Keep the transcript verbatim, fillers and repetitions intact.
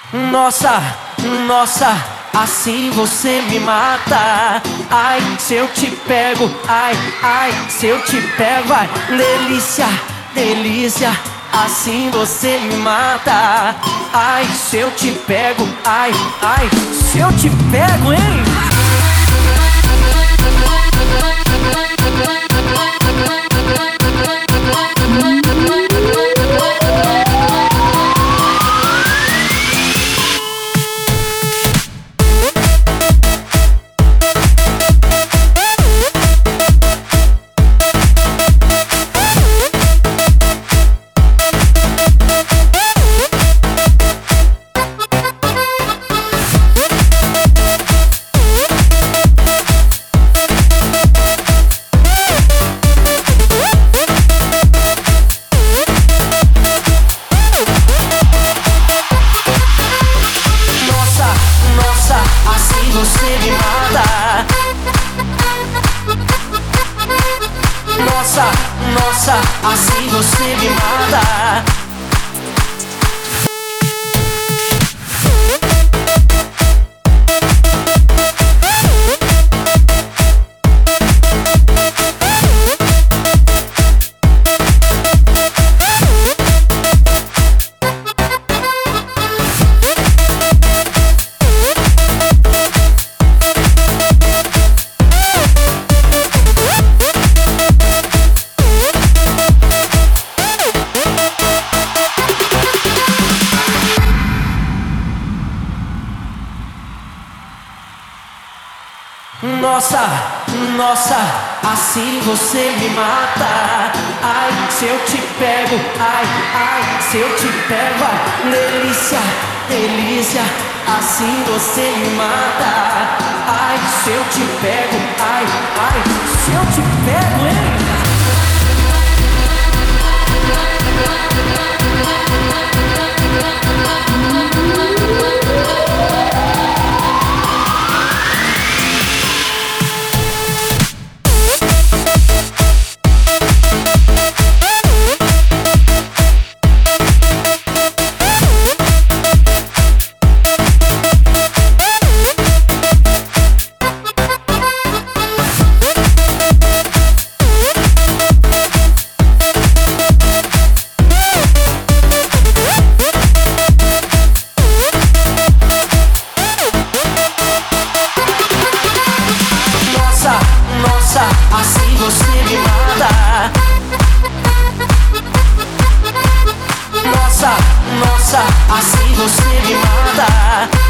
Nossa, nossa, assim você me mata. Ai, se eu te pego, ai, ai, se eu te pego, ai, delícia, delícia, assim você me mata. Ai, se eu te pego, ai, ai, se eu te pego, hein? Assim você me mata. Nossa, nossa, assim você me mata. Nossa, nossa, assim você me mata. Ai, se eu te pego, ai, ai, se eu te pego, ai, delícia, delícia, assim você me mata. Ai, se eu te pego, ai, ai, se eu te pego, hein? Assim você me mata. Nossa, nossa, assim você me mata.